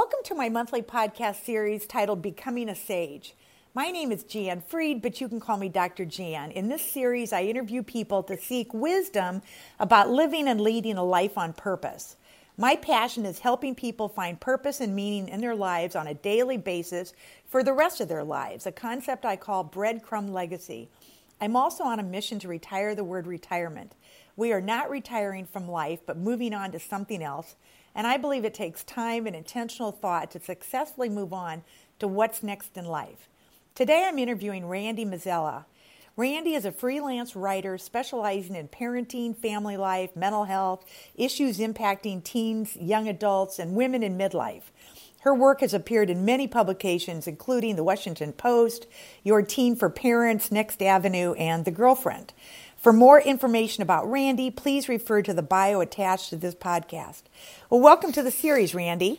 Welcome to my monthly podcast series titled Becoming a Sage. My name is Jan Freed, but you can call me Dr. Jan. In this series, I interview people to seek wisdom about living and leading a life on purpose. My passion is helping people find purpose and meaning in their lives on a daily basis for the rest of their lives, a concept I call breadcrumb legacy. I'm also on a mission to retire the word retirement. We are not retiring from life, but moving on to something else. And I believe it takes time and intentional thought to successfully move on to what's next in life. Today I'm interviewing Randy Mazzella. Randy is a freelance writer specializing in parenting, family life, mental health, issues impacting teens, young adults, and women in midlife. Her work has appeared in many publications, including The Washington Post, Your Teen for Parents, Next Avenue, and The Girlfriend. For more information about Randy, please refer to the bio attached to this podcast. Well, welcome to the series, Randy.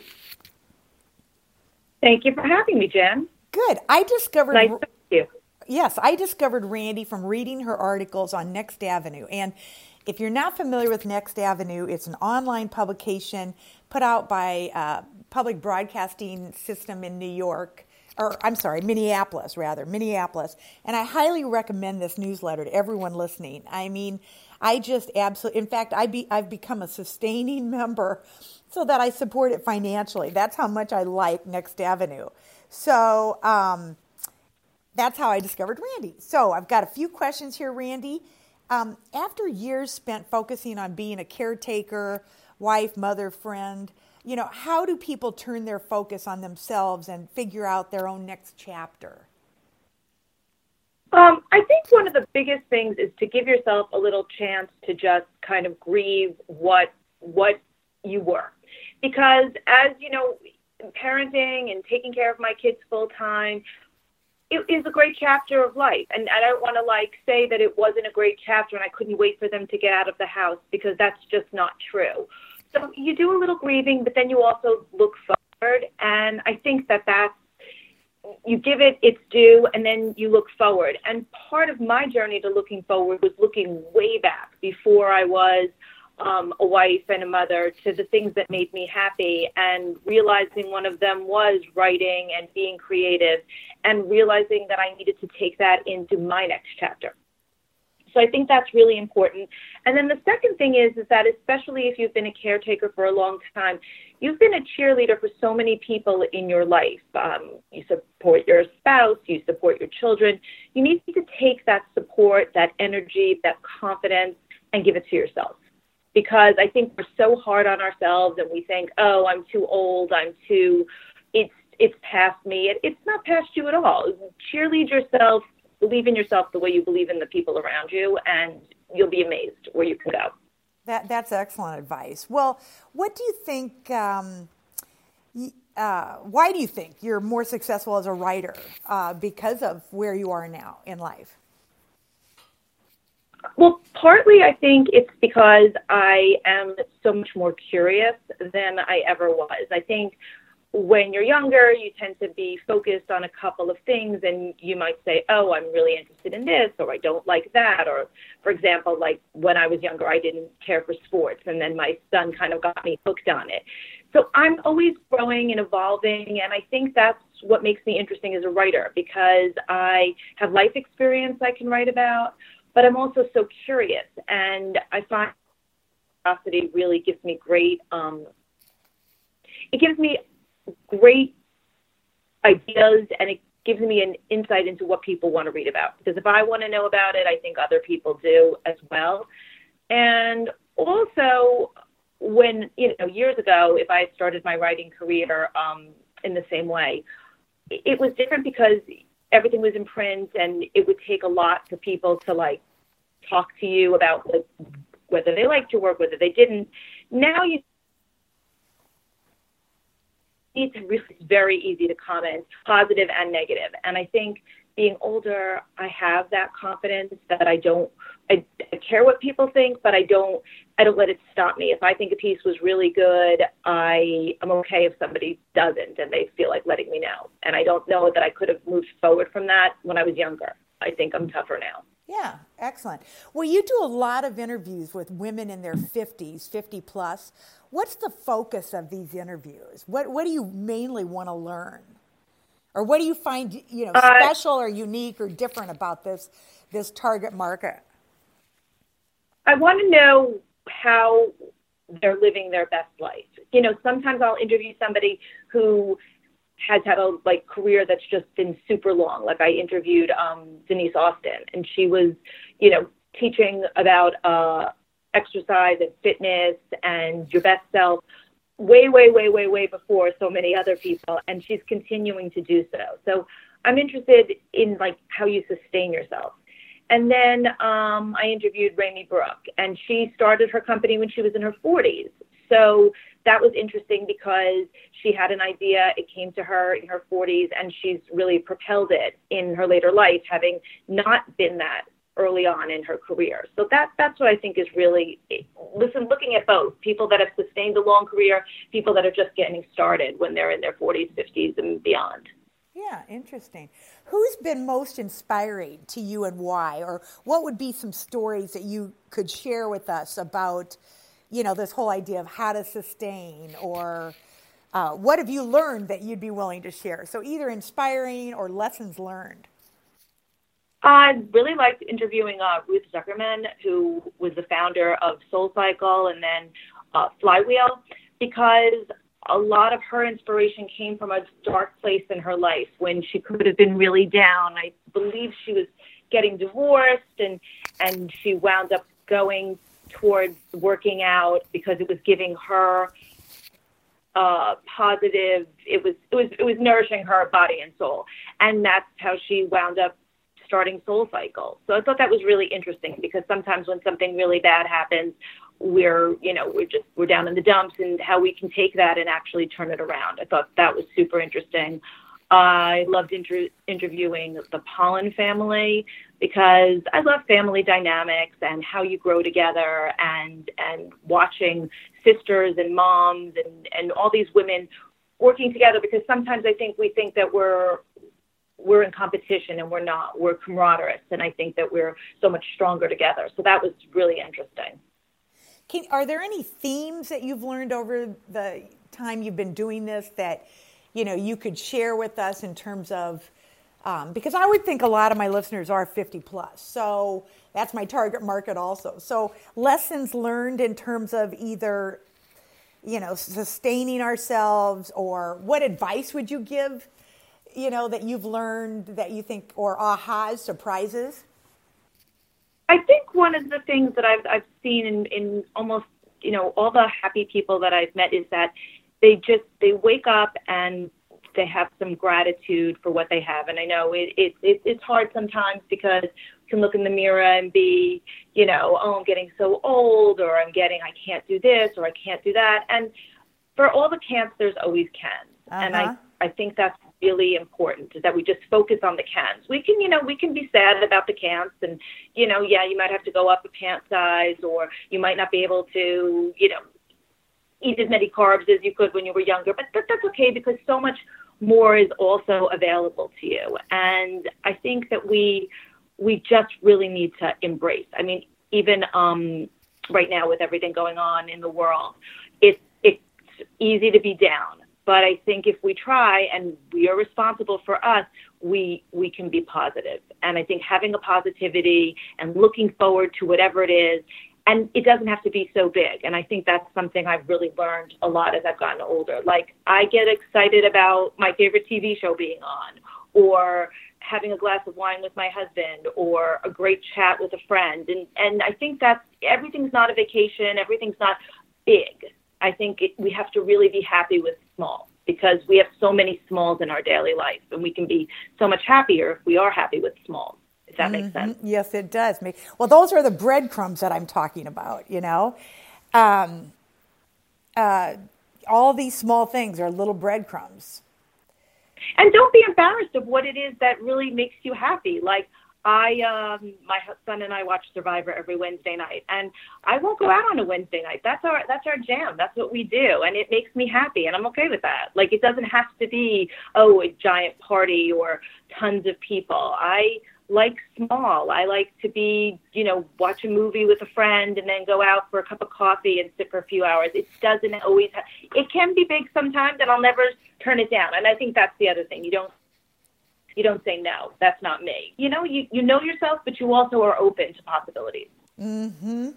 Thank you for having me, Jen. Good. I discovered Nice to meet you. Yes, I discovered Randy from reading her articles on Next Avenue. And if you're not familiar with Next Avenue, it's an online publication put out by Public Broadcasting System in Minneapolis. And I highly recommend this newsletter to everyone listening. I mean, I just absolutely, in fact, I've become a sustaining member so that I support it financially. That's how much I like Next Avenue. So that's how I discovered Randy. So I've got a few questions here, Randy. After years spent focusing on being a caretaker, wife, mother, friend, how do people turn their focus on themselves and figure out their own next chapter? I think one of the biggest things is to give yourself a little chance to just kind of grieve what you were. Because as you know, parenting and taking care of my kids full time, it is a great chapter of life. And I don't want to say that it wasn't a great chapter and I couldn't wait for them to get out of the house, because that's just not true. So you do a little grieving, but then you also look forward. And I think that's, you give it its due and then you look forward. And part of my journey to looking forward was looking way back before I was a wife and a mother, to the things that made me happy, and realizing one of them was writing and being creative, and realizing that I needed to take that into my next chapter. So I think that's really important. And then the second thing is that especially if you've been a caretaker for a long time, you've been a cheerleader for so many people in your life. You support your spouse, you support your children. You need to take that support, that energy, that confidence, and give it to yourself. Because I think we're so hard on ourselves and we think, oh, I'm too old, it's past me. It's not past you at all. Cheerlead yourself, believe in yourself the way you believe in the people around you, and you'll be amazed where you can go. That's excellent advice. Well, what do you think, why do you think you're more successful as a writer because of where you are now in life? Well, partly I think it's because I am so much more curious than I ever was. I think when you're younger, you tend to be focused on a couple of things, and you might say, oh, I'm really interested in this, or I don't like that. Or, for example, like when I was younger, I didn't care for sports, and then my son kind of got me hooked on it. So I'm always growing and evolving, and I think that's what makes me interesting as a writer, because I have life experience I can write about, but I'm also so curious, and I find curiosity really gives me great ideas, and it gives me an insight into what people want to read about. Because if I want to know about it, I think other people do as well. And also, when, years ago, if I had started my writing career in the same way, it was different because everything was in print, and it would take a lot for people to talk to you about whether they liked your work, whether they didn't. Now it's very easy to comment, positive and negative. And I think being older, I have that confidence that I care what people think, but I don't let it stop me. If I think a piece was really good, I'm okay if somebody doesn't and they feel like letting me know. And I don't know that I could have moved forward from that when I was younger. I think I'm tougher now. Yeah, excellent. Well, you do a lot of interviews with women in their 50s, 50 plus. What's the focus of these interviews? What do you mainly want to learn? Or what do you find, special or unique or different about this target market? I want to know how they're living their best life. Sometimes I'll interview somebody who has had a career that's just been super long. Like I interviewed Denise Austin, and she was, teaching about exercise and fitness and your best self way, way, way, way, way before so many other people, and she's continuing to do so. So I'm interested in how you sustain yourself. And then I interviewed Rami Brooke, and she started her company when she was in her 40s. So that was interesting because she had an idea, it came to her in her 40s, and she's really propelled it in her later life, having not been that early on in her career. So that's what I think is really, looking at both, people that have sustained a long career, people that are just getting started when they're in their 40s, 50s, and beyond. Yeah, interesting. Who's been most inspiring to you and why? Or what would be some stories that you could share with us about, this whole idea of how to sustain, or what have you learned that you'd be willing to share? So either inspiring or lessons learned. I really liked interviewing Ruth Zuckerman, who was the founder of SoulCycle and then Flywheel, because a lot of her inspiration came from a dark place in her life when she could have been really down. I believe she was getting divorced, and she wound up going towards working out because it was giving her positive. It was nourishing her body and soul, and that's how she wound up starting SoulCycle. So I thought that was really interesting, because sometimes when something really bad happens, we're down in the dumps, and how we can take that and actually turn it around. I thought that was super interesting. I loved interviewing the Pollan family, because I love family dynamics and how you grow together, and watching sisters and moms and all these women working together, because sometimes I think we think that we're in competition, and we're not. We're camaraderie, and I think that we're so much stronger together. So that was really interesting. Are there any themes that you've learned over the time you've been doing this that, you could share with us in terms of, because I would think a lot of my listeners are 50 plus. So that's my target market also. So lessons learned in terms of either, sustaining ourselves, or what advice would you give, that you've learned that you think, or ahas, surprises? I think one of the things that I've seen in almost, all the happy people that I've met is that they wake up and they have some gratitude for what they have. And I know it's hard sometimes, because you can look in the mirror and be, I'm getting so old, or I can't do this, or I can't do that. And for all the can'ts, there's always cans. Uh-huh. And I think that's really important, is that we just focus on the cans. We can be sad about the cans, and, you might have to go up a pant size, or you might not be able to, eat as many carbs as you could when you were younger, but that's okay, because so much more is also available to you. And I think that we just really need to embrace. I mean, even right now with everything going on in the world, it's easy to be down. But I think if we try, and we are responsible for us, we can be positive. And I think having a positivity and looking forward to whatever it is, and it doesn't have to be so big. And I think that's something I've really learned a lot as I've gotten older. Like, I get excited about my favorite TV show being on, or having a glass of wine with my husband, or a great chat with a friend. And I think that's, everything's not a vacation. Everything's not big. I think we have to really be happy with small, because we have so many smalls in our daily life, and we can be so much happier if we are happy with small. If that makes sense. Yes, it does. Well, those are the breadcrumbs that I'm talking about, all these small things are little breadcrumbs. And don't be embarrassed of what it is that really makes you happy. Like, my son and I watch Survivor every Wednesday night, and I won't go out on a Wednesday night. That's our jam. That's what we do, and it makes me happy, and I'm okay with that. Like, it doesn't have to be a giant party or tons of people. like small. I like to be, watch a movie with a friend and then go out for a cup of coffee and sit for a few hours. It doesn't always it can be big sometimes, and I'll never turn it down. And I think that's the other thing. You don't say no. That's not me. You know yourself, but you also are open to possibilities. Mm-hmm.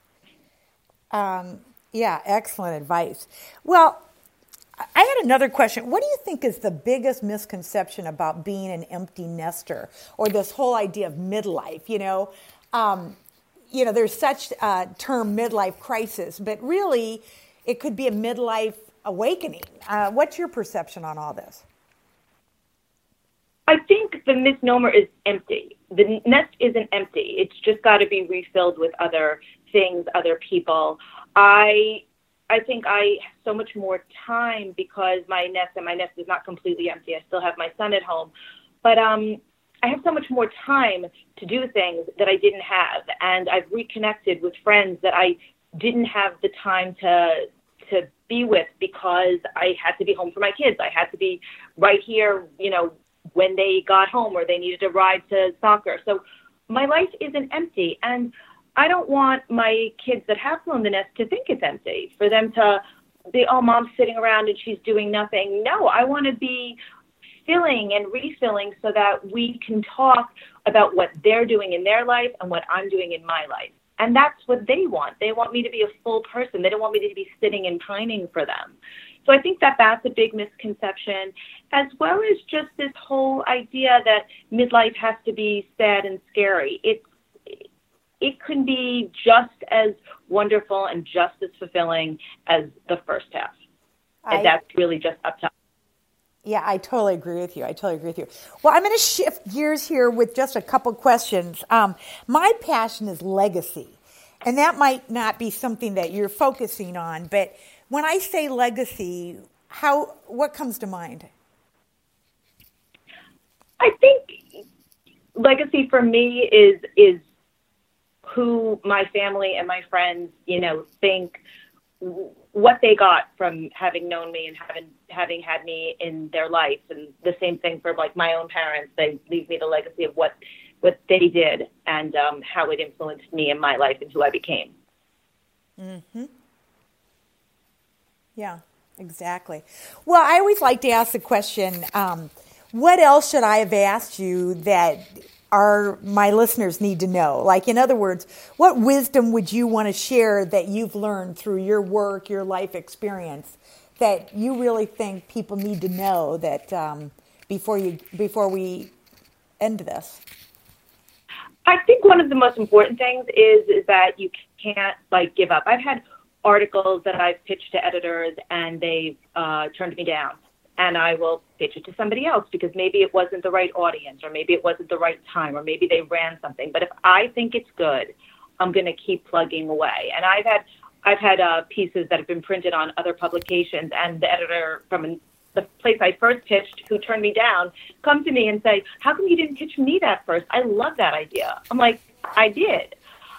Yeah, excellent advice. Well, I had another question. What do you think is the biggest misconception about being an empty nester, or this whole idea of midlife? There's such a term, midlife crisis, but really it could be a midlife awakening. What's your perception on all this? I think the misnomer is empty. The nest isn't empty. It's just got to be refilled with other things, other people. I think I have so much more time because my nest is not completely empty. I still have my son at home, but I have so much more time to do things that I didn't have, and I've reconnected with friends that I didn't have the time to be with because I had to be home for my kids. I had to be right here, when they got home or they needed a ride to soccer. So my life isn't empty, and I don't want my kids that have flown the nest to think it's empty, for them to be, oh, mom's sitting around and she's doing nothing. No, I want to be filling and refilling so that we can talk about what they're doing in their life and what I'm doing in my life. And that's what they want. They want me to be a full person. They don't want me to be sitting and pining for them. So I think that that's a big misconception, as well as just this whole idea that midlife has to be sad and scary. It can be just as wonderful and just as fulfilling as the first half. And that's really just up to us. Yeah, I totally agree with you. Well, I'm going to shift gears here with just a couple questions. My passion is legacy, and that might not be something that you're focusing on, but when I say legacy, what comes to mind? I think legacy for me is who my family and my friends, think what they got from having known me and having had me in their life. And the same thing for like my own parents. They leave me the legacy of what they did and how it influenced me in my life and who I became. Mm-hmm. Yeah, exactly. Well, I always like to ask the question, what else should I have asked you that my listeners need to know? Like, in other words, what wisdom would you want to share that you've learned through your work, your life experience, that you really think people need to know that before we end this? I think one of the most important things is that you can't give up. I've had articles that I've pitched to editors and they've turned me down. And I will pitch it to somebody else because maybe it wasn't the right audience, or maybe it wasn't the right time, or maybe they ran something. But if I think it's good, I'm going to keep plugging away. And I've had pieces that have been printed on other publications, and the editor from the place I first pitched, who turned me down, come to me and say, "How come you didn't pitch me that first? I love that idea." I'm like, "I did."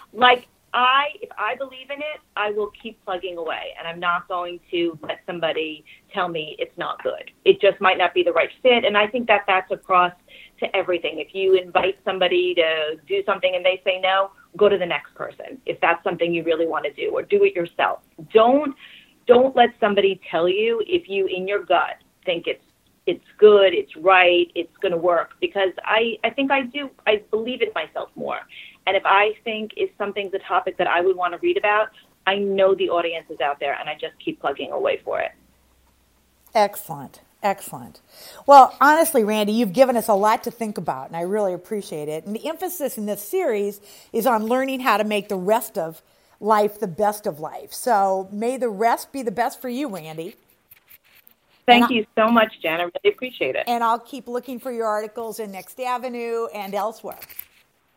If I believe in it, I will keep plugging away, and I'm not going to let somebody tell me it's not good. It just might not be the right fit, and I think that that's across to everything. If you invite somebody to do something and they say no, go to the next person if that's something you really want to do, or do it yourself. Don't let somebody tell you if you, in your gut, think it's good, it's right, it's going to work, because I think I do. I believe in myself more. And if I think something's a topic that I would want to read about, I know the audience is out there, and I just keep plugging away for it. Excellent. Well, honestly, Randy, you've given us a lot to think about, and I really appreciate it. And the emphasis in this series is on learning how to make the rest of life the best of life. So may the rest be the best for you, Randy. Thank you so much, Jen. I really appreciate it. And I'll keep looking for your articles in Next Avenue and elsewhere.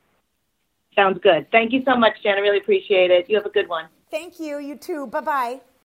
Sounds good. Thank you so much, Jen. I really appreciate it. You have a good one. Thank you. You too. Bye-bye.